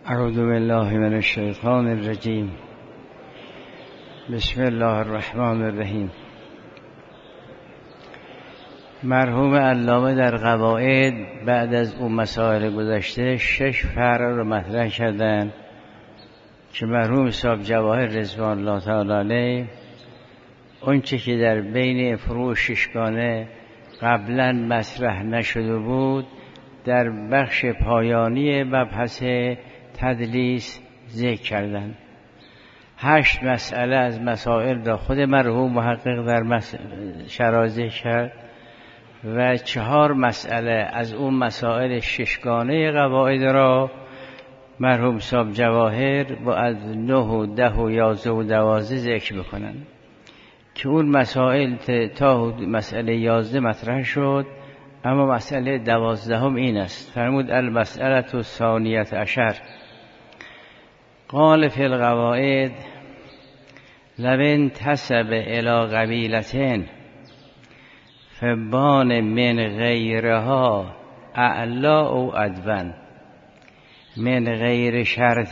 اعوذ بالله من الشیطان الرجیم. بسم الله الرحمن الرحیم. مرحوم علامه در قواعد بعد از اون مسائل گذشته 6 فرع رو مطرح کردن که مرحوم صاحب جواهر رضوان الله تعالی علیه اون چه که در بین فروع 6گانه قبلا مطرح نشده بود در بخش پایانی مبحث تدلیس ذکر کردن. 8 مسئله از مسائل را خود مرحوم محقق در شرح ذکر کرد و 4 مسئله از اون مسائل 6گانه قواعد را مرحوم صاحب جواهر با از 9 و 10 و 11 و 12 ذکر بکنن که اون مسائل تا مسئله 11 مطرح شد، اما مسئله 12 این است. فرمود المسئله الثانیه عشر قال فی القواعد لو انتسب الی قبیلة فبان من غیرها اعلا او ادون من غیر شرط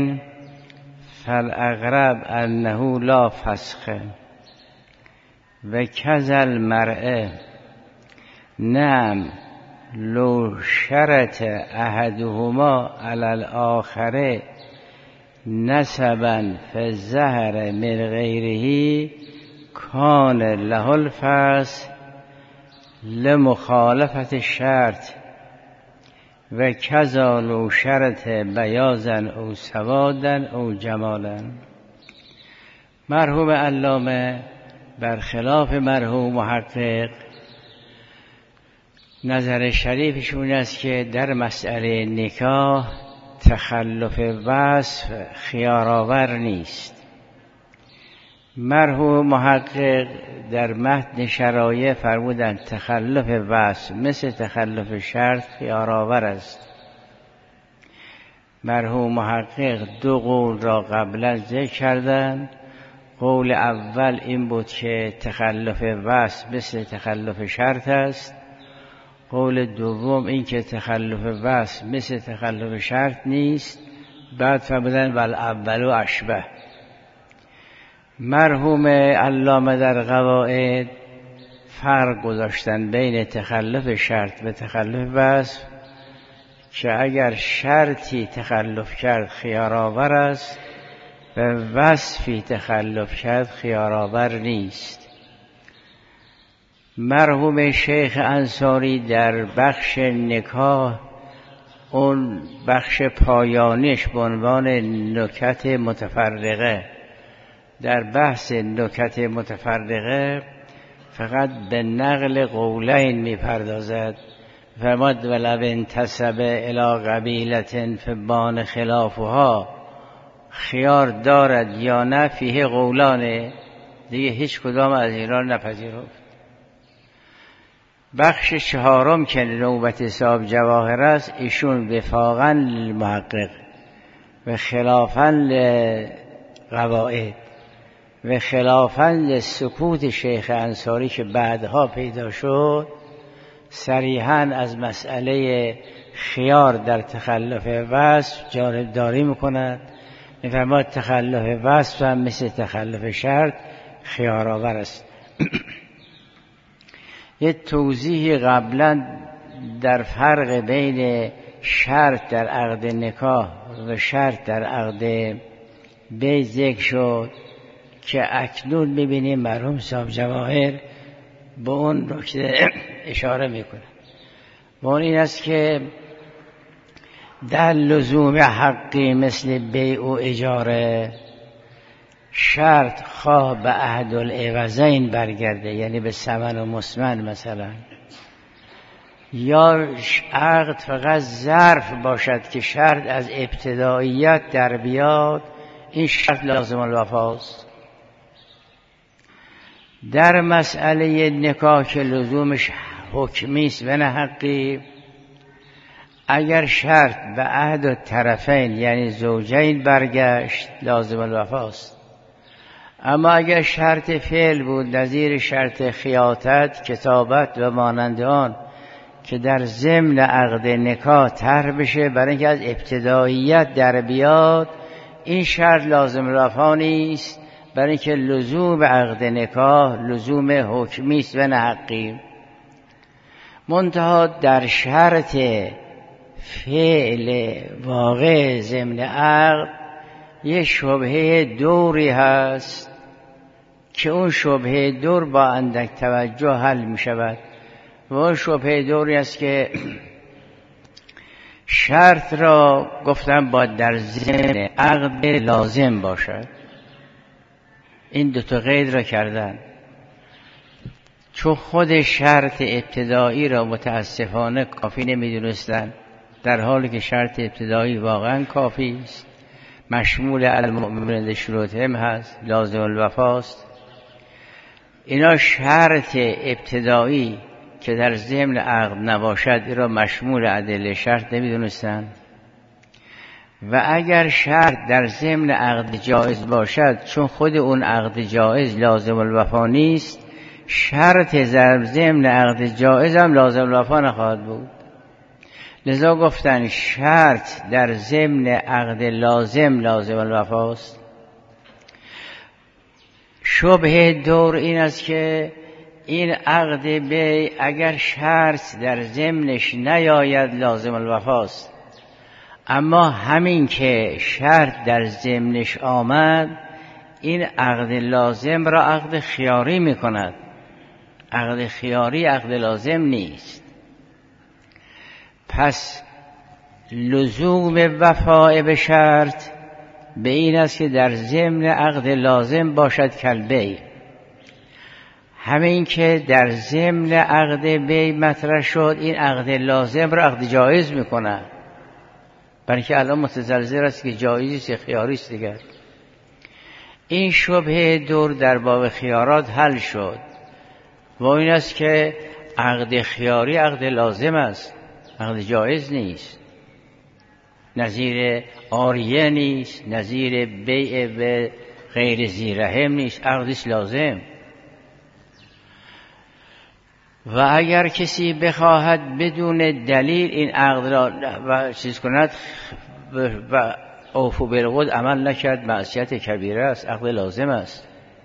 فالاقرب انه لا فسخ و کذا المرء نعم لو شرط احدهما علی الاخر نسبا فالظهر من غیره کان له الفسخ لمخالفت الشرط و کذا لو شرط بیاضا او سوادا او جمالا. مرحوم علامه برخلاف مرحوم محقق نظر شریفشون است که در مسئله نکاح تخلف وصف خیارآور نیست. مرحوم محقق در متن شرایع فرمودند تخلف وصف مثل تخلف شرط خیارآور است. مرحوم محقق 2 قول را قبلا ذکر کردند. قول اول این بود که تخلف وصف مثل تخلف شرط است. قول دوم این که تخلف وصف مثل تخلف شرط نیست. بعد فرمودند والاول اشبه. مرحوم علامه در قواعد فرق گذاشتن بین تخلف شرط و تخلف وصف که اگر شرطی تخلف کرد خیارآور است و وصفی تخلف کرد خیارآور نیست. مرحوم شیخ انصاری در بخش نکاح اون بخش پایانیش به عنوان نکات متفرقه، در بحث نکات متفرقه فقط به نقل قولین میپردازد. فرمود ولو انتسب الی قبیلة فبان خلافها، خیار دارد یا نه فیه قولانه، دیگه هیچ کدام از ایران نپذیرفت. بخش 4 که نوبت صاحب جواهر است ایشون وفاقاً للمحقق و خلافاً لقواعد و خلافاً لسکوت شیخ انصاری که بعدها پیدا شد صریحاً از مسئله خیار در تخلف وصف جانبداری میکند. میفرماد تخلف وصف هم مثل تخلف شرط خیارآور است. یه توضیح قبلا در فرق بین شرط در عقد نکاح و شرط در عقد بیع ذکر شد که اکنون میبینیم مرحوم صاحب جواهر به اون نکته اشاره میکنه. و اون این است که در لزوم حقی مثل بیع و اجاره شرط خواه به عهد العوضین برگرده، یعنی به ثمن و مسمن مثلا، یا عقد فقط ظرف باشد که شرط از ابتداییت در بیاد، این شرط لازم الوفاست. در مسئله نکاح که لزومش حکمی است و نه حقی، اگر شرط به عهد الطرفین یعنی زوجین برگشت لازم الوفاست. اما اگر شرط فعل بود نظیر شرط خیاطت، کتابت و مانند آن که در ضمن عقد نکاح طرح بشه برای اینکه از ابتداییت در بیاد، این شرط لازم الوفا نیست، برای اینکه لزوم عقد نکاح لزوم حکمی است و نه حقی. منتها در شرط فعل واقع ضمن عقد یه شبهه دوری هست که اون شبهه دور با اندک توجه حل می شود و اون شبهه دوری است که شرط را گفتم باید در ضمن عقد لازم باشد. این دو تا قید را کردن چون خود شرط ابتدایی را متاسفانه کافی نمی‌دونستند، در حالی که شرط ابتدایی واقعا کافی است، مشمول المؤمنین شروطهم هست، لازم الوفاست. اینا شرط ابتدایی که در ضمن عقد نباشد این را مشمول ادله شرط نمی‌دونستند و اگر شرط در ضمن عقد جایز باشد، چون خود اون عقد جایز لازم الوفا نیست، شرط در ضمن عقد جایز هم لازم الوفا نخواهد بود. لذا گفتن شرط در ضمن عقد لازم الوفاست. شبهه دور این است که این عقد بیع اگر شرط در ضمنش نیاید لازم الوفاست، اما همین که شرط در ضمنش آمد این عقد لازم را عقد خیاری می کند. عقد خیاری عقد لازم نیست. پس لزوم وفاء به شرط به این است که در ضمن عقد لازم باشد کالبیع. همین که در ضمن عقد بیع مطرح شد این عقد لازم را عقد جایز می کند، برای که الان متزلزل است که جایزی است خیاری است دیگر. این شبهه دور در باب خیارات حل شد و این است که عقد خیاری عقد لازم است، عقد جایز نیست، نظیر عاریه نیست، نظیر بیع به غیر ذی رحم نیست، عقدش لازم. و اگر کسی بخواهد بدون دلیل این عقد را و چیز کند و اوفو بالعقود عمل نکرد، معصیت کبیره است، عقد لازم است.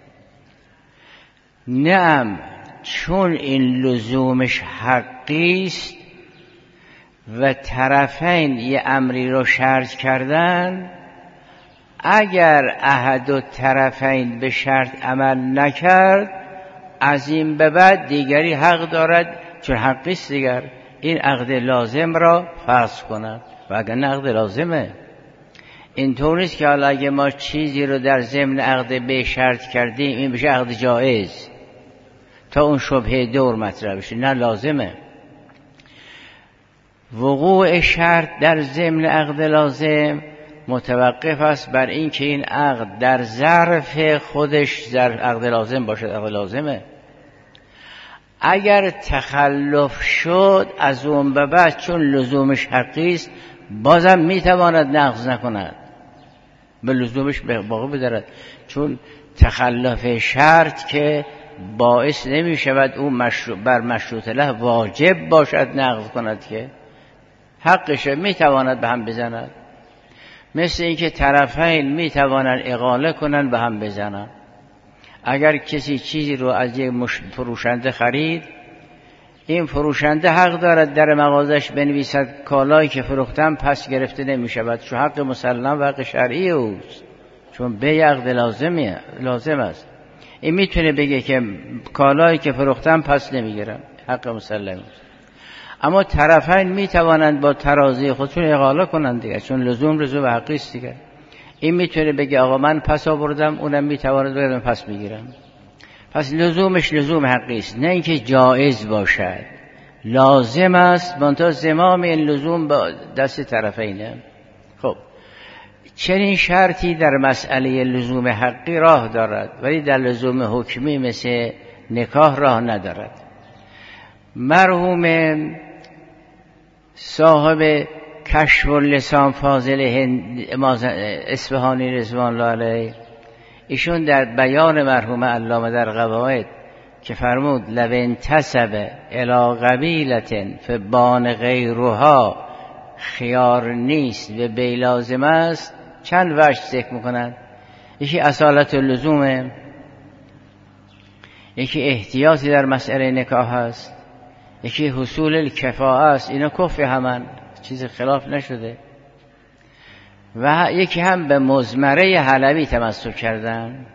نعم چون این لزومش حقی است و طرفین یه امری رو شرط کردن، اگر احد الطرفین به شرط عمل نکرد از این به بعد دیگری حق دارد، چون حقی است دیگر، این عقد لازم را فسخ کند و اگر نه عقد لازمه. اینطور نیست که حالا اگه ما چیزی رو در ضمن عقد به شرط کردیم این بشه عقد جایز تا اون شبهه دور مطرح بشه، نه لازمه. وقوع شرط در ضمن عقد لازم متوقف است بر این که این عقد در ظرف خودش در عقد لازم باشد، عقد لازمه. اگر تخلف شد از اون به بعد چون لزومش حقی است بازم میتواند نقض نکند، به لزومش باقی بدارد، چون تخلف شرط که باعث نمی شود اون بر مشروط له واجب باشد نقض کند، که حقشه میتواند به هم بزند. مثل اینکه طرفین میتوانند اقاله کنند به هم بزنند. اگر کسی چیزی رو از یک فروشنده خرید، این فروشنده حق دارد در مغازش بنویسد کالایی که فروختم پس گرفته نمی شود، چون حق مسلم و حق شرعی اوست، چون بیع عقد لازم است. این میتونه بگه که کالایی که فروختم پس نمیگیرم، حق مسلم است. اما طرفین میتوانند با ترازی خودشون اقاله کنند دیگه، چون لزوم حقی است دیگه. این میتونه بگه آقا من پس آوردم، اونم میتواند بگه من پس میگیرم. پس لزومش لزوم حقی است، نه اینکه جایز باشد، لازم است، منتها زمام این لزوم با دست طرفینه. خب چنین شرطی در مسئله لزوم حقی راه دارد، ولی در لزوم حکمی مثل نکاح راه ندارد. مرحوم صاحب کشف اللسان فاضل اصفهانی رضوان الله علیه، ایشون در بیان مرحوم علامه در قواعد که فرمود لو انتسب الی قبیلة فبان غیرها خیار نیست و بی لازم است، چند وجه ذکر میکنند. یکی اصالت اللزومه، یکی احتیاطی در مسئله نکاح است، یکی حصول الکفاءه است. اینا کفر همن، چیز خلاف نشده. و یکی هم به مضمره حلبی تمسک کردن.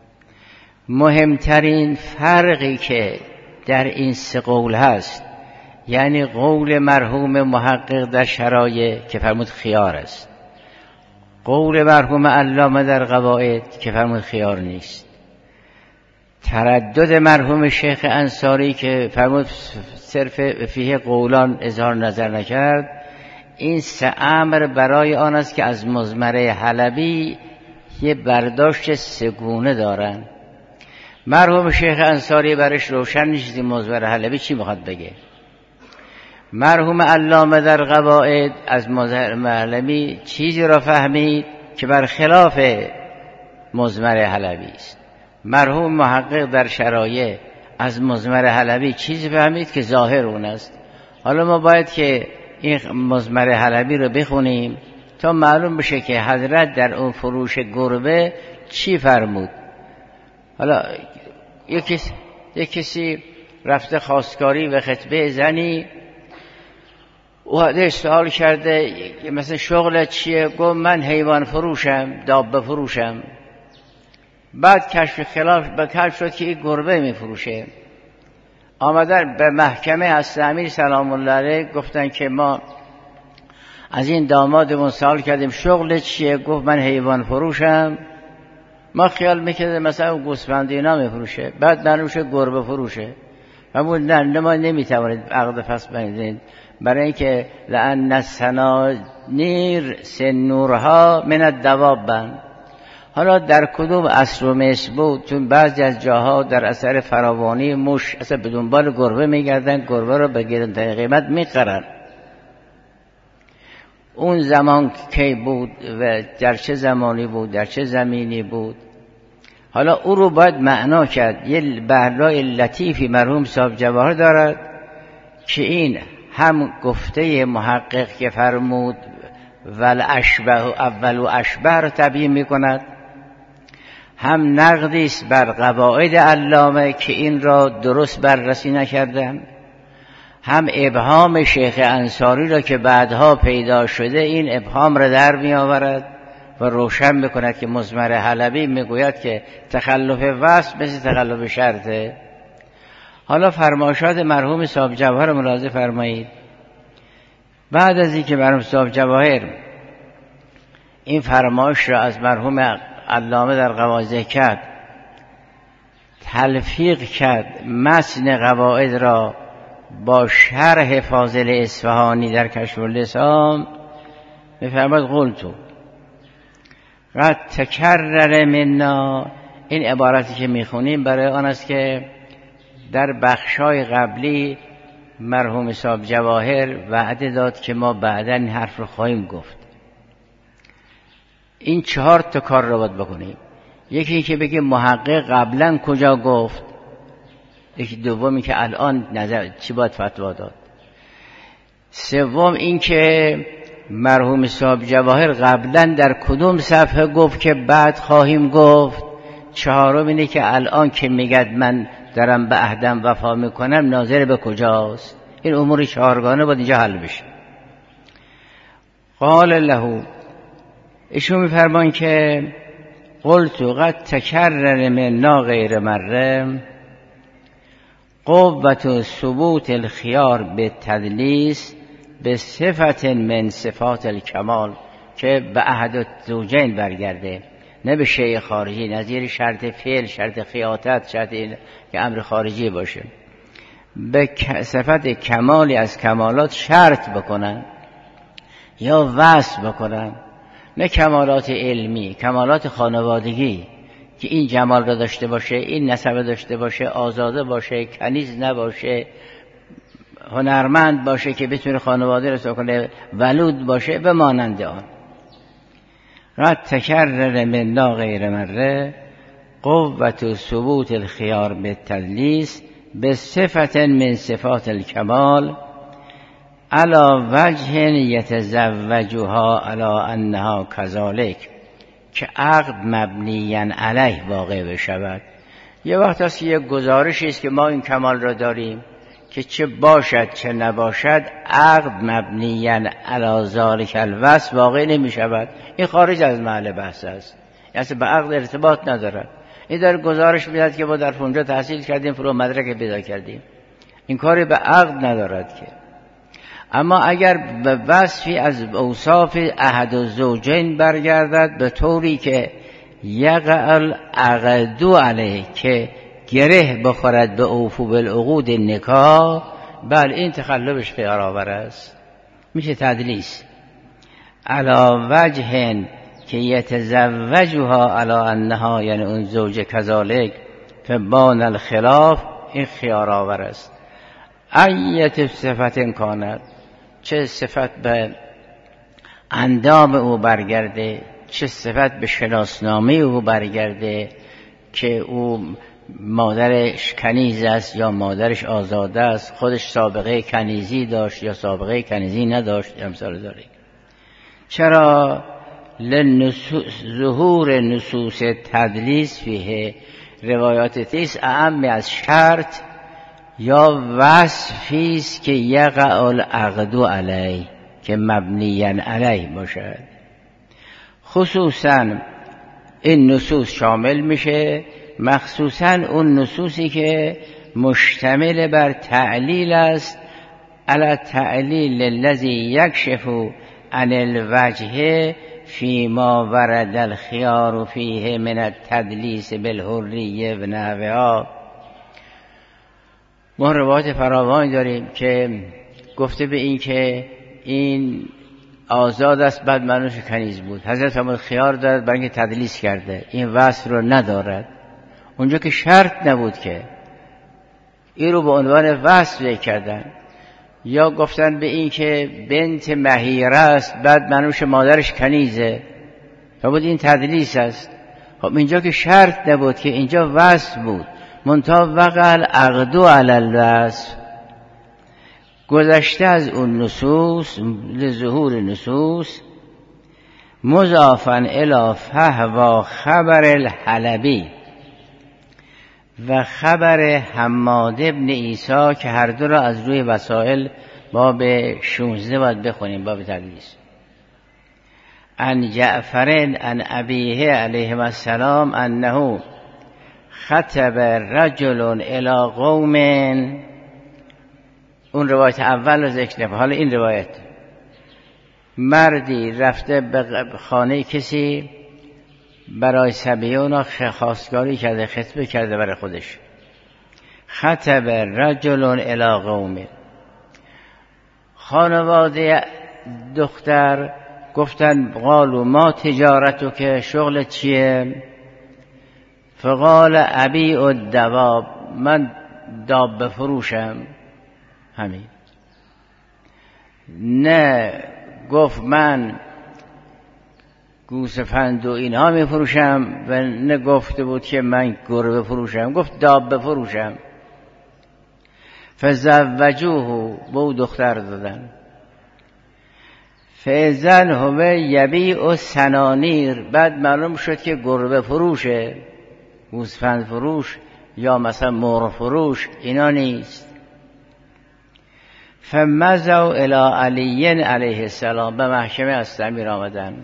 مهمترین فرقی که در این سه قول هست، یعنی قول مرحوم محقق در شرایع که فرمود خیار است، قول مرحوم علامه در قواعد که فرمود خیار نیست، تردد مرحوم شیخ انصاری که فرمود صرف فیه قولان اظهار نظر نکرد. این سه امر برای آن است که از مضمره حلبی یه برداشت سگونه دارن. مرحوم شیخ انصاری برش روشن نیست مضمره حلبی چی میخواد بگه. مرحوم علامه در قواعد از مضمره حلبی چیزی را فهمید که برخلاف مضمره حلبی است. مرحوم محقق در شرایع از مضمره حلبی چیزی فهمید که ظاهر اون است. حالا ما باید که این مضمره حلبی رو بخونیم تا معلوم بشه که حضرت در اون فروش گربه چی فرمود. حالا یک کسی رفته خواستگاری و خطبه زنی، او سوال کرده مثلا شغلت چیه؟ گفت من حیوان فروشم، دابه فروشم. بعد کشف شد که این گربه می فروشه. آمدن به محکمه از امیر سلام الله علیه گفتن که ما از این دامادمون سوال کردیم شغل چیه؟ گفت من حیوان فروشم. ما خیال میکردیم مثلا گوسفند اینا میفروشه، بعد معلومه گربه فروشه. همون نه ما نمیتوانید عقد فسخ بندید، برای اینکه لأن السنانیر سنورها من الدواب بند. حالا در کدوم اصل و مثل بود؟ چون بعضی از جاها در اثر فراوانی موش اصلا به دنبال گربه میگردن، گربه رو به گرانترین قیمت میخرن. اون زمان کی بود و در چه زمانی بود، در چه زمینی بود؟ حالا او رو باید معنا کرد. یه بحرای لطیفی مرحوم صاحب جواهر دارد که این هم گفته محقق که فرمود والاشبه اول و اشبه رو تبیین میکند، هم نقدی است بر قواعد علامه که این را درست بررسی نکردن، هم ابهام شیخ انصاری را که بعدها پیدا شده این ابهام را در می آورد و روشن میکند که مضمره حلبی میگوید که تخلف وصف مثل تخلف شرطه. حالا فرمایشات مرحوم صاحب جواهر ملاحظه فرمایید. بعد از اینکه مرحوم صاحب جواهر این فرمایش را از مرحوم علامه در قواعد کرد، تلفیق کرد متن قواعد را با شرح فاضل اصفهانی در کشف اللسان، می‌فرماید قلتو قد تکرر منا. این عبارتی که میخونیم برای آن است که در بخشای قبلی مرحوم صاحب جواهر وعده داد که ما بعداً این حرف رو خواهیم گفت. این 4 تا کار رو باید بکنیم. یکی که بگه محقق قبلا کجا گفت، یکی دومی که الان نظر چی باید فتوا داد، سوم این که مرحوم صاحب جواهر قبلا در کدوم صفحه گفت که بعد خواهیم گفت، چهارم اینه که الان که میگد من دارم به عهدم وفا میکنم ناظر به کجاست. این امور 4گانه باید اینجا حل بشه. قال له، ایشون میفرمان که قلت قد تکرر منا غیر مره قوة ثبوت الخيار به تدلیس به صفت من صفات الکمال، که به عهد زوجین برگرده، نه به شیء خارجی، نظیر شرط فعل، شرط خیاطت، شرط که امر خارجی باشه. به صفت کمالی از کمالات شرط بکنن یا وصف بکنن، نه کمالات علمی، کمالات خانوادگی که این جمال را داشته باشه، این نسبه داشته باشه، آزاده باشه، کنیز نباشه، هنرمند باشه که بتونه خانواده را ساکن کنه، ولود باشه، به مانند آن. قد تکرر منا غیر مره قوة ثبوت الخيار بالتدلیس بصفت من صفات الکمال علی وجه یتزوجها علی انها کذالک، که عقد مبنیاً علیه واقع بشود. یه وقت هست که یک گزارشی است که ما این کمال را داریم که چه باشد چه نباشد عقد مبنیاً علی ذلک الوصف واقع نمی شود. این خارج از محل بحث است، یعنی به عقد ارتباط ندارد. این در گزارش میاد که ما در اونجا تحصیل کردیم، فرو مدرک پیدا کردیم، این کاری به عقد ندارد که. اما اگر به وصفی از اوصاف احد الزوجین برگردد به طوری که یقع العقد علیه، که گره بخورد به اوفو بالعقود نکاح، بل این تخلفش خیارآور است، میشه تدلیس. علی وجه که یتزوجها علی انها، یعنی اون زوج کذالک فبان الخلاف، این خیارآور است. ایت صفت کانت، چه صفت به اندام او برگرده، چه صفت به شناسنامه او برگرده که او مادرش کنیز است یا مادرش آزاده است، خودش سابقه کنیزی داشت یا سابقه کنیزی نداشت، امثال داره. چرا؟ ظهور نصوص تدلیس فیه روایات تیس اعم از شرط یا وصفی است که یقع العقد علیه، که مبنیاً علیه باشد. خصوصاً این نصوص شامل میشه، مخصوصاً اون نصوصی که مشتمل بر تعلیل است، علی تعلیل الذی یکشف عن الوجه فیما ورد الخیار فیه من التدلیس بالحریه و نحوها. ما روایت فراوانی داریم که گفته به این که این آزاد است بعد منوش کنیز بود، حضرت فرمود خیار دارد برای اینکه تدلیس کرده، این وصف رو ندارد. اونجا که شرط نبود که این رو به عنوان وصف کردن. یا گفتن به این که بنت مهیره است بعد منوش مادرش کنیزه، فرمود این تدلیس است. خب اینجا که شرط نبود که اینجا وصف بود، منتها وقع العقد علی الوصف، گذشته از اون نصوص لظهور نصوص مضافاً الی فهو خبر الحلبی و خبر حماد ابن عیسی، که هر دو را از روی وسائل باب 16 باید بخونیم، باب تدلیس. عن جعفر عن ابیه علیه السلام انه خطب رجل الی قوم، اون روایت اول رو ذکر نکنم، حالا این روایت مردی رفته به خانه کسی برای صبیون خواستگاری کرده، خطبه کرده برای خودش. خطب رجل الی قوم، خانواده دختر گفتن قالوا ما تجارتو، که شغل چیه؟ فقال ابیع الدواب، من داب فروشم. همین. نه گفت من گوسفند و اینها می فروشم، و نه گفته بود که من گربه فروشم، گفت داب فروشم. فزوجوه، به او دختر دادن. فاذن هو یبیع سنانیر، بعد معلوم شد که گربه فروشه، گوسفند فروش یا مثلا مرغ فروش اینا نیست. فمضوا الی علی علیه السلام، به محکمه از امیر آمدن.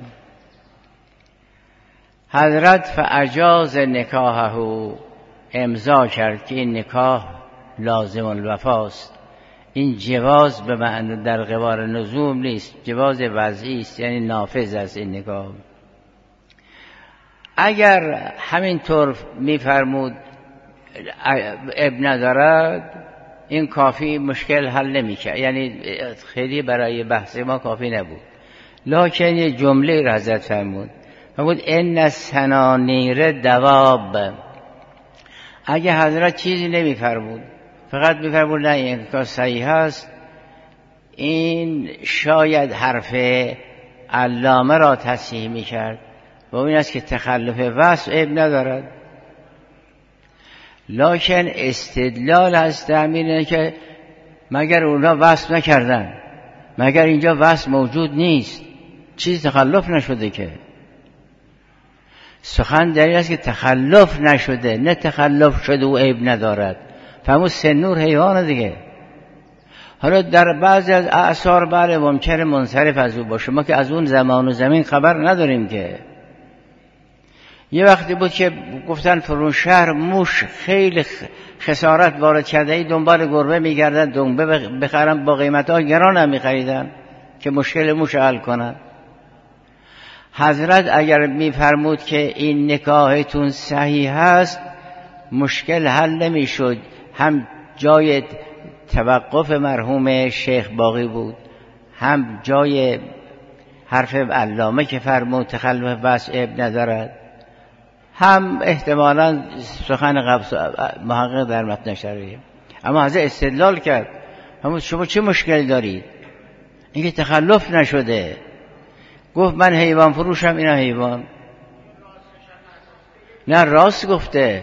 حضرت فاجاز نکاحه، امضا کرد که این نکاح لازم الوفاست. این جواز به معنی در قبال نزوم نیست، جواز وضعی است، یعنی نافذ است این نکاح. اگر همینطور میفرمود اب ندارد، این کافی مشکل حل نمیشه، یعنی خیلی برای بحث ما کافی نبود. لکن یه جمله را حضرت فرمود ان السنانیر دواب. اگه حضرت چیزی نمیفرمود، فقط میفرمود نه این کار صحیح است، این شاید حرف علامه را تصحیح میکرد و این است که تخلف وصف عیب ندارد. لکن استدلال از تأمینه که مگر اونا وصف نکردن، مگر اینجا وصف موجود نیست، چیز تخلف نشده که. سخن در این است که تخلف نشده، نه تخلف شده و عیب ندارد. فهمون سنور حیوان دیگه. حالا در بعضی از اعصار بله ممکنه منصرف از او باشه، ما که از اون زمان و زمین خبر نداریم که. یه وقتی بود که گفتن فرون شهر موش خیلی خسارت وارد کرده ای، دنبال گربه میگردن دنبه بخرن، با قیمت ها گران هم میخریدن که مشکل موش حل کنن. حضرت اگر میفرمود که این نکاحتون صحیح هست مشکل حل نمیشد. هم جای توقف مرحوم شیخ باقی بود، هم جای حرف علامه که فرمود تخلف وصف عیب ندارد، هم احتمالاً سخن محقق در متن شرعی. اما حضرت استدلال کرد، اما شما چه مشکلی دارید؟ اینکه تخلف نشده. گفت من حیوان فروشم، اینا حیوان. نه راست گفته.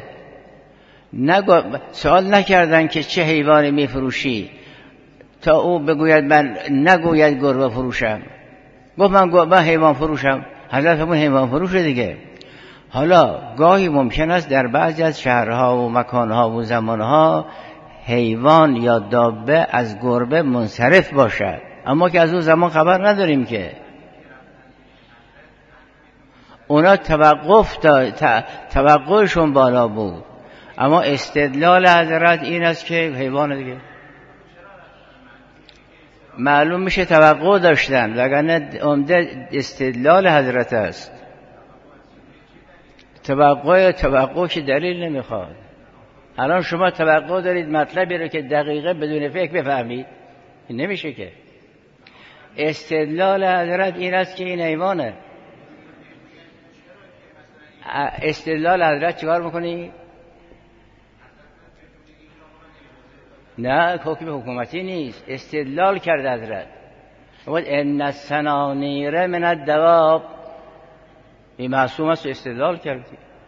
سوال نکردن که چه حیوانی میفروشی تا او بگوید من نگوید گربه فروشم. گفت من حیوان فروشم. حضرت همون حیوان فروشه دیگه. حالا گاهی ممکن است در بعضی از شهرها و مکانها و زمانها حیوان یا دابه از گربه منصرف باشد، اما که از اون زمان خبر نداریم که. اونا توقعشون بالا بود، اما استدلال حضرت این است که حیوان دیگه. معلوم میشه توقع داشتن، وگرنه عمده استدلال حضرت است. توقع که دلیل نمیخواد. الان شما توقع دارید مطلبی رو که دقیقه بدون فکر بفهمید، نمیشه که. استدلال حضرت این است که این حیوانه. استدلال حضرت چیکار میکنی؟ نه حکم حکومتی نیست، استدلال کرده حضرت. ان السنانیر من الدواب، این معصوم است، استدلال کردی.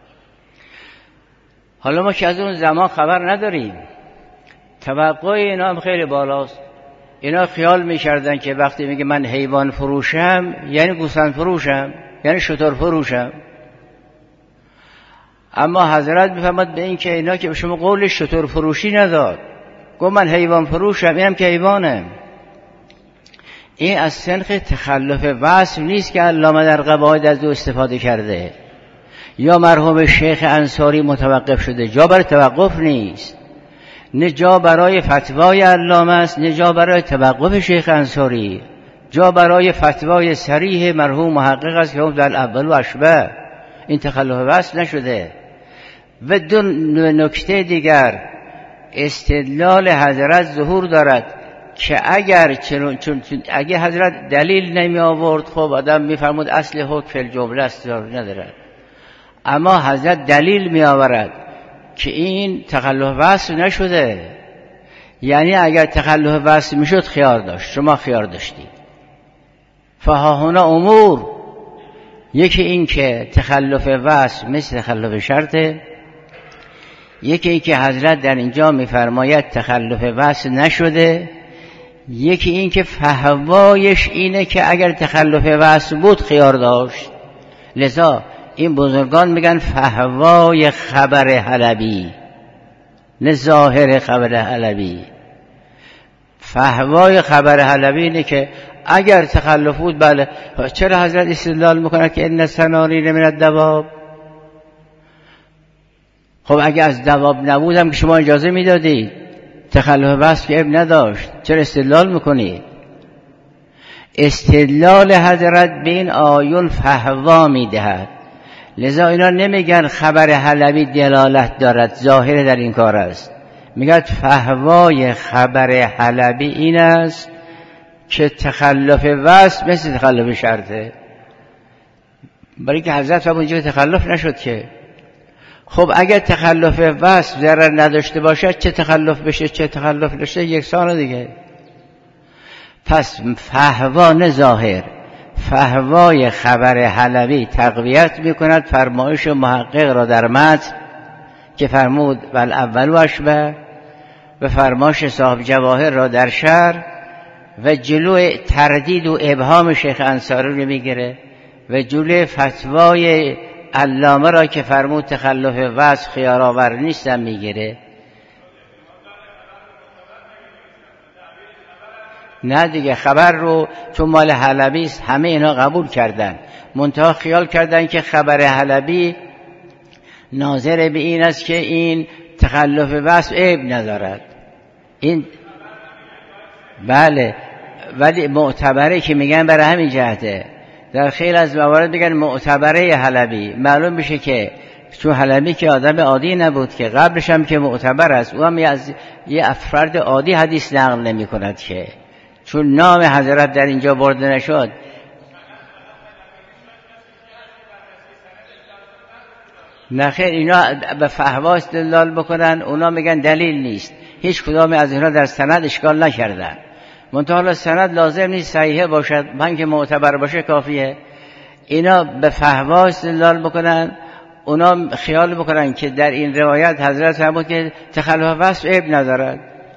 حالا ما که از اون زمان خبر نداریم، توقع اینا هم خیلی بالاست. اینا خیال میکردن که وقتی میگه من حیوان فروشم یعنی گوسفند فروشم، یعنی شتر فروشم. اما حضرت میفهمد به این که اینا که شما قول شتر فروشی نداد، گفت من حیوان فروشم، اینم که حیوانه. این از سنخ تخلف وصف نیست که علامه در قواعد از او استفاده کرده یا مرحوم شیخ انصاری متوقف شده. جا برای توقف نیست، نه جا برای فتوای علامه است، نه جا برای توقف شیخ انصاری. جا برای فتوای صریح مرحوم محقق است که هم در اول و اشبه. این تخلف وصف نشده. و دو نکته دیگر، استدلال حضرت ظهور دارد که اگر حضرت دلیل نمی آورد خب آدم میفرمود اصل حکم فی الجمله است، ندارد. اما حضرت دلیل می آورد که این تخلف وصف نشده. یعنی اگر تخلف وصف میشد خیار داشت، شما خیار داشتی. فهاهنا امور، یکی این که تخلف وصف مثل تخلف شرطه، یکی این که حضرت در اینجا میفرماید تخلف وصف نشده، یکی این که فهوایش اینه که اگر تخلف وصف بود خیار داشت. لذا این بزرگان میگن فهوای خبر حلبی، نه ظاهر خبر حلبی. فهوای خبر حلبی اینه که اگر تخلف بود بله. چرا حضرت استدلال میکنه که ان السنانیر من الدواب؟ خب اگر از دواب نبودم که شما اجازه میدادید، تخلف وصف که عیب نداشت، چرا استدلال میکنید؟ استدلال حضرت به این آیون فهوا میدهد. لذا اینا نمیگن خبر حلبی دلالت دارد، ظاهر در این کار است. میگن فهوای خبر حلبی این است که تخلف وصف مثل تخلف شرطه. برای که حضرت اونجا تخلف نشد که. خب اگر تخلف وصف ضرر نداشته باشد، چه تخلف بشه چه تخلف نشه یکسانه دیگه. پس فهوا نه ظاهر، فهوای خبر حلبی تقویت میکند فرمایش محقق را در متن که فرمود والاول اشبه و فرماش صاحب جواهر را در شرح و جلو تردید و ابهام شیخ انصاری رو میگیره و جلو فتوای علامه را که فرمود تخلف وصف خیارآور نیستم میگیره. نه دیگه، خبر رو چون مال حلبی است همه اینا قبول کردن، منتها خیال کردن که خبر حلبی ناظر به این است که این تخلف وصف عیب ندارد. این بله، ولی معتبره که میگن برای همین جهته. در خیلی از موارد میگن معتبره حلبی. معلوم میشه که چون حلبی که آدم عادی نبود که، قبلش هم که معتبر است، او هم از یه افراد عادی حدیث نقل نمی کند که، چون نام حضرت در اینجا برده نشد. نخیر، اینا به فهوا استدلال بکنن، اونا میگن دلیل نیست. هیچ کدام از اینا در سند اشکال نکردن، منتها سند لازم نیست صحیحه باشد، من که معتبر باشه کافیه. اینا به فهوا استدلال بکنن، اونا خیال بکنن که در این روایت حضرت فرمود که تخلف وصف عیب ندارد.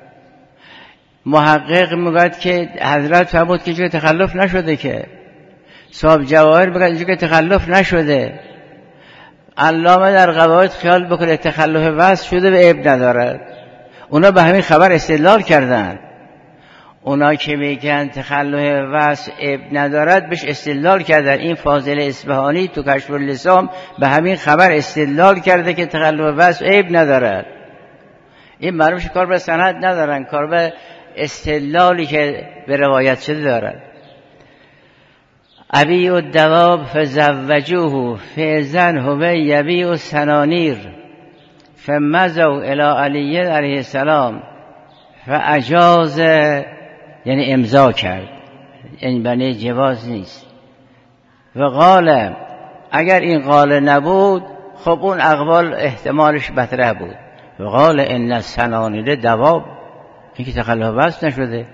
محقق میگوید که حضرت فرمود که تخلف نشده، که صاحب جواهر میگوید که تخلف نشده. علامه در قواعد خیال بکنه تخلف وصف شده و عیب ندارد. اونا به همین خبر استدلال کردن. اونا که میگن تخلف وصف عیب ندارد بهش استدلال کردن. این فاضل اصفهانی تو کشف اللسان به همین خبر استدلال کرده که تخلف وصف عیب ندارد. این معلوم شه کار به سند ندارن، کار به استدلالی که به روایت شده دارد. ابیع الدواب فزوجوه فاذن هو یبیع السنانیر فمزوا الی علی علیه السلام فاجاز، یعنی امضا کرد، یعنی بنی جواز نیست. و قال، اگر این قال نبود خب اون اقوال احتمالش مطرح بود. و قال ان السنانیر دواب، این که تخلف وصف نشده.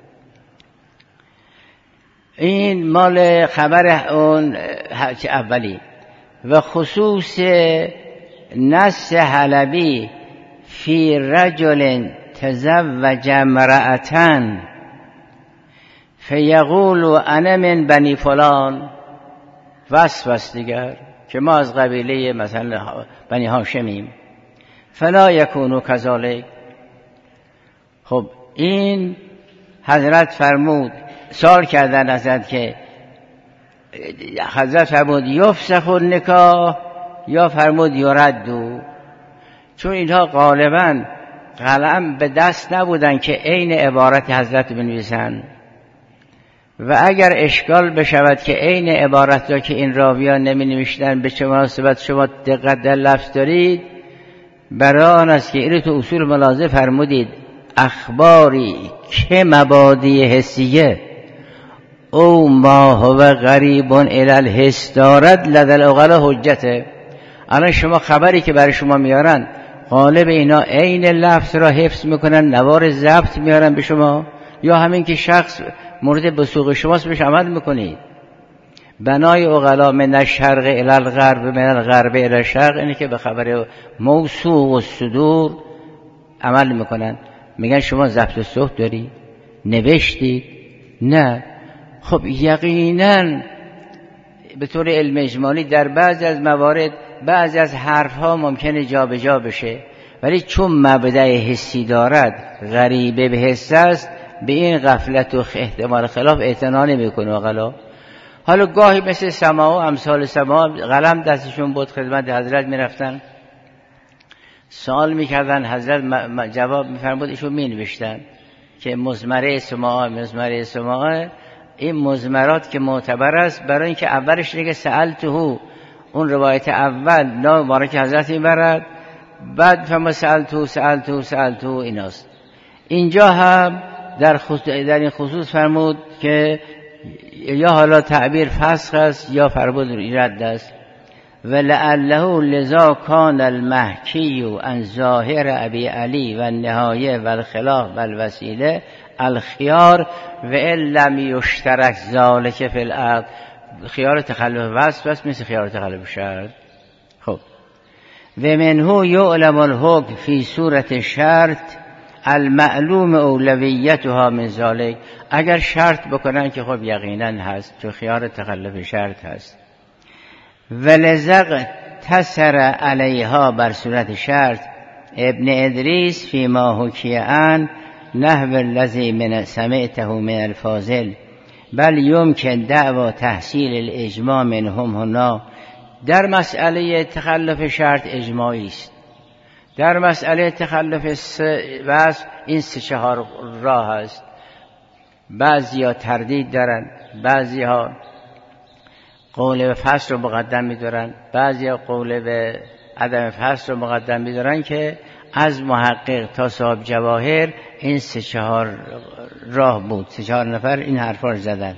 این مال خبر اون اولی. و خصوص نص حلبی فی رجل تزوج امرأة فیقول انا من بنی فلان، وصف است دیگر که ما از قبیله مثلا بنی هاشمیم، فلا یکونو کذالک. خب این حضرت فرمود، سوال کردن حضرت که حضرت فرمود یفسخ النکاح یا فرمود یردو، چون اینها غالبا قلم به دست نبودن که عین عبارت حضرت بنویسن، و اگر اشکال بشود که عین عبارت را که این راویان نمی نوشتن به چه مناسبت شما دقت در لفظ دارید، برای آن است که اینو تو اصول ملاحظه فرمودید اخباری که مبادی حسیه او ما هو غریب الی الحس دارد لدل اغلا حجته. الان شما خبری که برای شما میارن غالب اینا عین لفظ را حفظ میکنن، نوار ضبط میارن به شما، یا همین که شخص مورد بسوق شماست بهش عمل میکنید. بنای اغلا من الشرق الی الغرب من الغرب الی الشرق، اینه که به خبر موثوق و صدور عمل میکنن. میگن شما ضبط صوت داری؟ نوشتی؟ نه. خب یقینا به طور علم اجمالی در بعضی از موارد بعضی از حرفها ممکنه جا به جا بشه، ولی چون مبدأ حسی دارد، غریبه به حس است، به این غفلت و احتمال خلاف اعتنا نمیکنه اغلا. حالا گاهی مثل سما و امثال سما قلم دستشون بود، خدمت حضرت میرفتن سوال میکردن، حضرت جواب میفرمود، ایشون مینوشتن که مزمره سماع این مزمرات که معتبر است، برای اینکه اولش دیگه سألته، اون روایت اول نام مبارک حضرت میبرد، بعد فما سألته ایناست. اینجا هم در این خصوص فرمود که یا حالا تعبیر فسخ است یا فرمود رد است. ولعله لذا کان المحکی عن ظاهر ابی علی و النهایه و الخلاف و الوسیله الخيار و ان لم یشترک ذلک فی العقد. خیار تخلف وصف است مثل خیار تخلف شرط. خب و منه یعلم الحکم فی صورت شرط المعلوم اولویتها من ذلك. اگر شرط بکنن که خب یقینا هست، تو خیار تخلف شرط هست. ولذا تسر علیها بر صورت شرط ابن ادریس فی ما حکی عن نحو الذی من سمعته من الفاضل بل یمکن دعوی تحصیل الاجماع منهم هنا. در مسئله تخلف شرط اجماعی است. در مسئله تخلف وصف این 3-4 راه است. بعضیا تردید دارن، بعضیا قول به فصل رو مقدم می‌دارن، بعضیا قول به عدم فصل رو مقدم می‌دارن که از محقق تا صاحب جواهر این 3-4 راه بود. 3-4 نفر این حرفا رو زدن.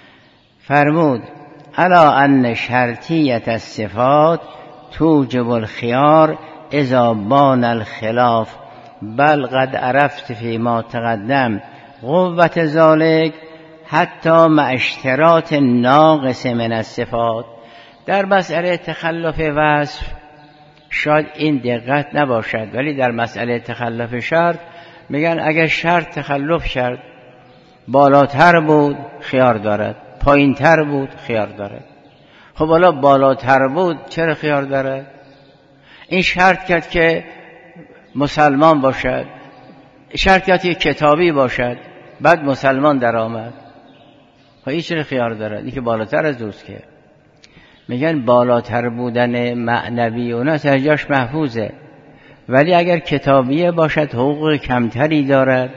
فرمود الا ان شرطیت الصفات توجب الخيار اذا بان الخلاف بل قد عرفت فی ما تقدم قوت ذلك حتی مع اشتراط ناقص من الصفات. در مسئله تخلف وصف شاید این دقت نباشد، ولی در مسئله تخلف شرط میگن اگر شرط تخلف شرط بالاتر بود خیار دارد، پایین تر بود خیار دارد. خب حالا بالاتر بود چرا خیار دارد؟ این شرط کرد که مسلمان باشد، شرط کرد که کتابی باشد، بعد مسلمان در آمد. خب این چرا خیار دارد؟ این که بالاتر از دوست که میگن بالاتر بودن معنوی اونا سرجاش محفوظه، ولی اگر کتابیه باشد حقوق کمتری دارد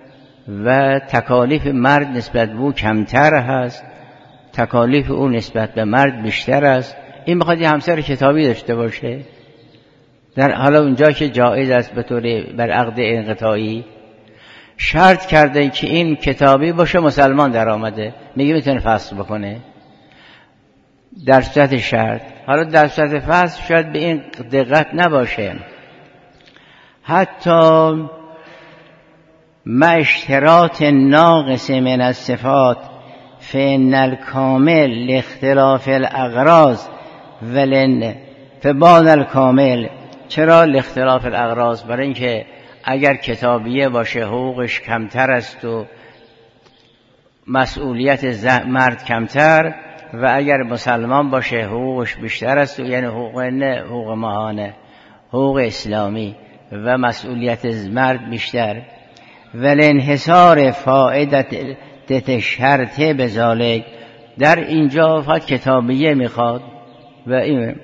و تکالیف مرد نسبت به او کمتر هست، تکالیف او نسبت به مرد بیشتر است. این میخواد یه همسر کتابی داشته باشه در حالا اونجا که جایز است به طور بر عقد انقطاعی شرط کرده که این کتابی باشه، مسلمان در آمده، میگه میتونه فصل بکنه در صورت شرط. حالا در صورت فصل شاید به این دقت نباشه. حتی مع اشتراط ناقص من الصفات فإن الكامل لاختلاف الاغراض ولن فبان الكامل. چرا لاختلاف الاغراض؟ برای اینکه اگر کتابیه باشه حقوقش کمتر است و مسئولیت مرد کمتر، و اگر مسلمان باشه حقوقش بیشتر است، یعنی حقوق نه حقوق ماهانه، حقوق اسلامی و مسئولیت مرد بیشتر. ولانحصار فائدت شرط بذالک، در اینجا فقط کتابیه میخواد. و این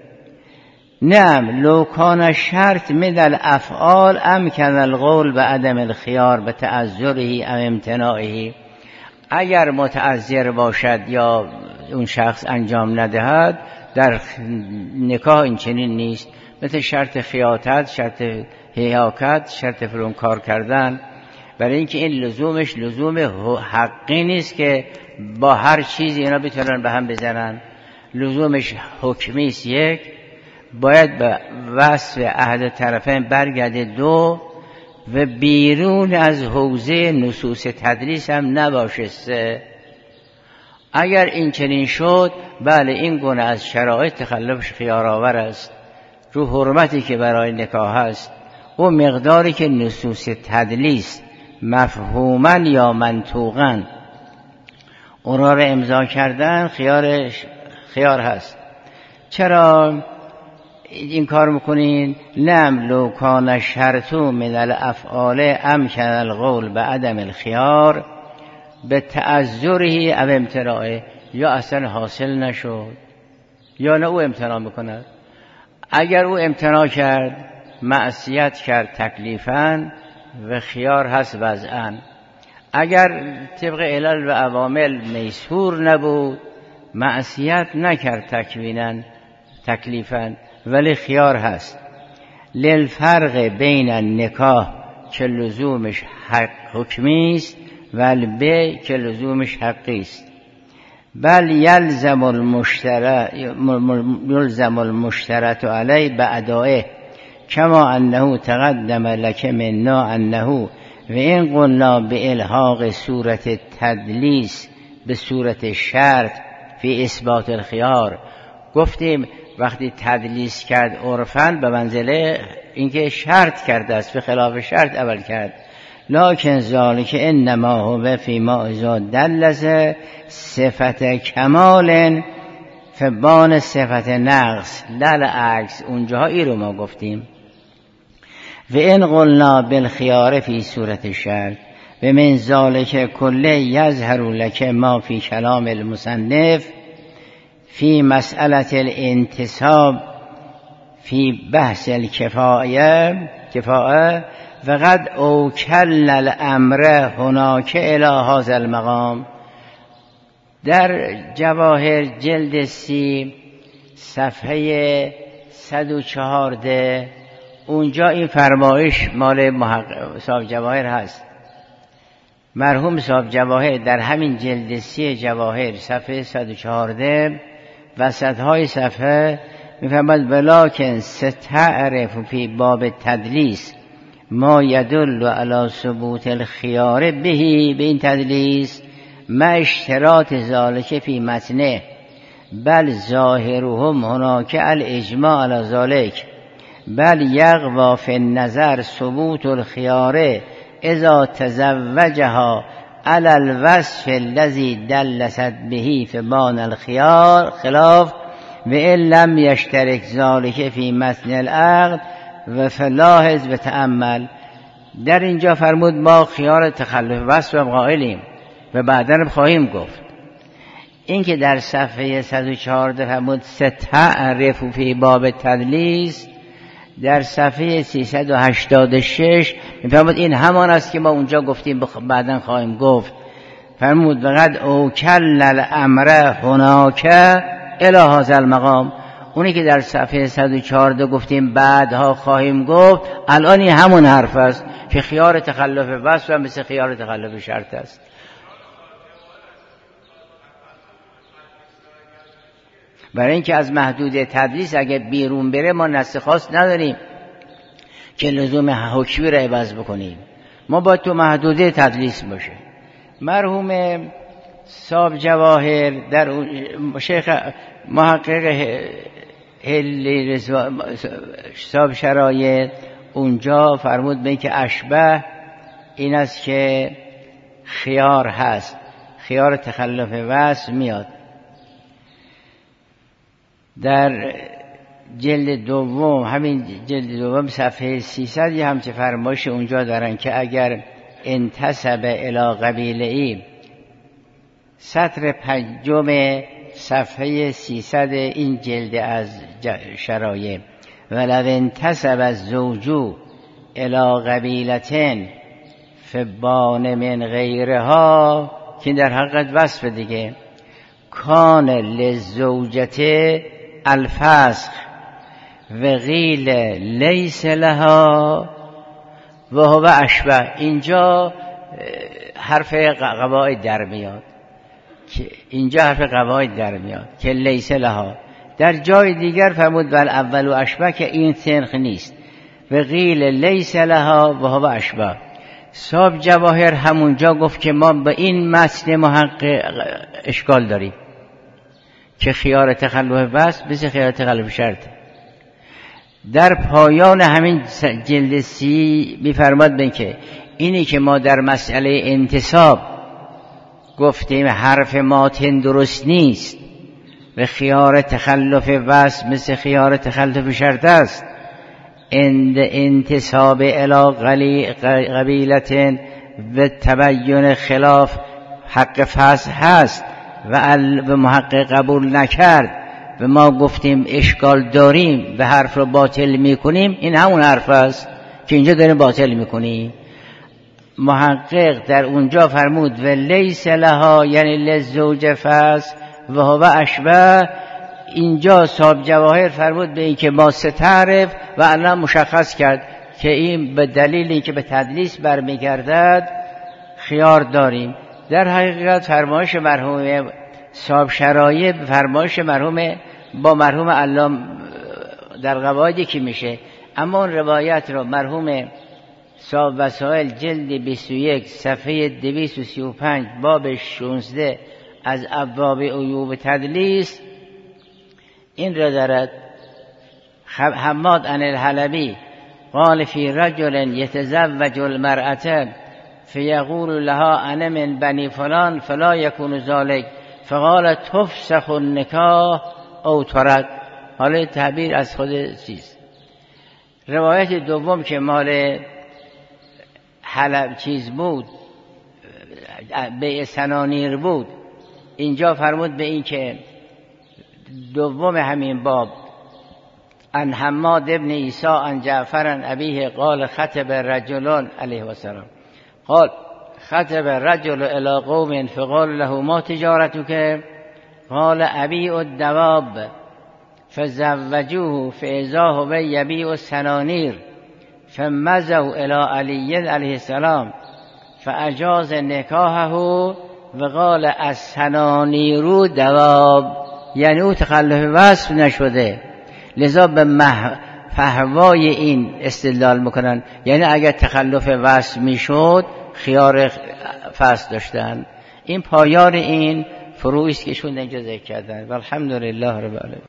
نعم لو کان شرط من الافعال امکن القول بعدم الخيار بتعذره ام امتناعه. اگر متعذر باشد یا اون شخص انجام ندهد در نکاح این چنین نیست، مثل شرط خیاطت، شرط هیاکت، شرط فرون کار کردن، برای اینکه این لزومش لزوم حقی نیست که با هر چیزی اینا بتونن به هم بزنن، لزومش حکمی است. یک باید به وصف احد طرفین برگرده، دو و بیرون از حوزه نصوص تدریس هم نباشه، سه. اگر این چنین شد بله این گونه از شرایط تخلفش خیارآور است. رو حرمتی که برای نکاح است و مقداری که نصوص تدلیس مفهوما یا منطوقا اونا رو امضا کردن خیار هست. چرا این کار میکنین؟ لم لو کان شرط من الافعال امکن القول بعدم الخيار به تعذره او امتناعه، یا اصلا حاصل نشد یا نه او امتناع میکند. اگر او امتناع کرد معصیت کرد تکلیفاً و خیار هست وضعاً. اگر طبق علل و عوامل میسور نبود معصیت نکرد تکویناً تکلیفاً ولی خیار هست. للفرق بین النکاح که لزومش حکمی است و البیع که لزومش حقی است. بل یلزم المشترط علی بأدائه کما انه تقدم لک منا انه و این قلنا به الحاق صورت تدلیس به صورت شرط فی اثبات الخیار. گفتیم وقتی تدلیس کرد عرفاً به منزله اینکه شرط کرده است، به خلاف شرط عمل کرد. لکن ذالک انما هو فیما اذا دلس صفت کمال فبان صفت نقص، لل عکس. اونجاها ای رو ما گفتیم و ان قلنا بالخيار فی صورت شرط و من ذالک کله یظهر لک ما فی کلام المصنف فی مسئله الانتساب فی بحث الکفایه و قد اوکل الامر هناک الی هذا المقام. در جواهر جلد 30 صفحه 114 اونجا این فرمایش مال صاحب جواهر هست. مرحوم صاحب جواهر در همین جلد 30 جواهر صفحه 114 وسطهای صفحه میفرماید ولکن ستعرف فی باب تدلیس ما یدل علی ثبوت الخیار بهی، به این تدلیس ما اشتراط ذالک فی متنه بل ظاهرهم هناک الاجماع علی ذالک بل یغوا فی النظر ثبوت الخیار اذا تزوجها علی الوصف الذی دلست بهی فبان الخیار خلاف و ان لم یشترک ذالک فی متن العقد و فلاحظ و تأمل. در اینجا فرمود ما خیار تخلف وصف قائلیم و بعداً خواهیم گفت. این که در صفحه 114 فرمود ستعرف فی باب تدلیس، در صفحه 386 میفرمود این همان است که ما اونجا گفتیم بعداً خواهیم گفت. فرمود وقد اوکل الامر هناک الی هذا المقام، اونی که در صفحه 114 گفتیم بعدها خواهیم گفت، الان این همون حرف است که خیار تخلف وصف و مثل خیار تخلف شرط است. برای اینکه از محدود تدلیس اگه بیرون بره ما نص خاص نداریم که لزوم حکمی را عوض بکنیم، ما باید تو محدوده تدلیس باشه. مرحوم صاحب جواهر در شیخ محقق هلی صاحب شرایط اونجا فرمود به این که اشبه این است که خیار هست، خیار تخلف وصف میاد. در جلد دوم، همین جلد دوم صفحه 300 یه همچه فرمایش اونجا دارن که اگر انتسب الی قبیله‌ای، سطر 5 صفحه 300 این جلد از شرایع، ولو انتسب الزوج الی قبیلتن فبان من غیرها، که در حقیقت وصف دیگه، کان للزوجته الفسخ و قیل لیس لها و هو اشبه. اینجا حرف قواعد در میاد که لیس لها. در جای دیگر فرمود ول اول و اشبه که این سنخ نیست، و قیل لیس لها و هو اشبه. صاحب جواهر همونجا گفت که ما به این متن محقق اشکال داریم که خیار تخلف وصف مثل خیار تخلف شرط. در پایان همین جلد 30 می‌فرماد به که اینی که ما در مسئله انتساب گفتیم حرف ماتن درست نیست و خیار تخلف وصف مثل خیار تخلف شرط است، انتساب الی قبیلتن و تبین خلاف حق فصل هست و محقق قبول نکرد و ما گفتیم اشکال داریم و حرف رو باطل میکنیم، این همون حرف است که اینجا داریم باطل میکنیم. محقق در اونجا فرمود و لیس لها یعنی للزوج فصل و هو اشبه. اینجا صاحب جواهر فرمود به این که ما ستعرف و الان مشخص کرد که این به دلیل اینکه به تدلیس برمیگردد خیار داریم. در حقیقت فرمایش مرحوم صاحب شرایط فرمایش مرحوم با مرحوم علام در قواعدی که میشه، اما اون روایت رو مرحوم صاحب وسائل جلد 21 صفحه 235 باب 16 از ابواب عیوب تدلیس این را دارد حماد عن الحلبی قال فی رجل یتزوج المرأة فیقول لها انا من بنی فلان فلا یکون ذلك فقال تفسخ النکاح او ترد. حالا تعبیر از خود چیز. روایت دوم که مال حلب چیز بود، بیع سنانیر بود، اینجا فرمود به این که دوم همین باب ان حماد ابن عیسی ان جعفر ان ابیه قال خطب رجل علیه السلام قال خطب رجل الى قوم فقال له ما تجارتك قال ابيع الدواب فزوجوه فاذا هو يبيع السنانير فمزوا الى علي عليه السلام فاجاز نکاحه وقال السنانير دواب، یعنی او تخلف وصف نشده، لذا به فهوای این استدلال میکنن، یعنی اگر تخلف وصف میشد خیار فصل داشتن. این پایان این فروعی است که ایشون اینجا ذکر کردن. والحمدلله رب العالمین.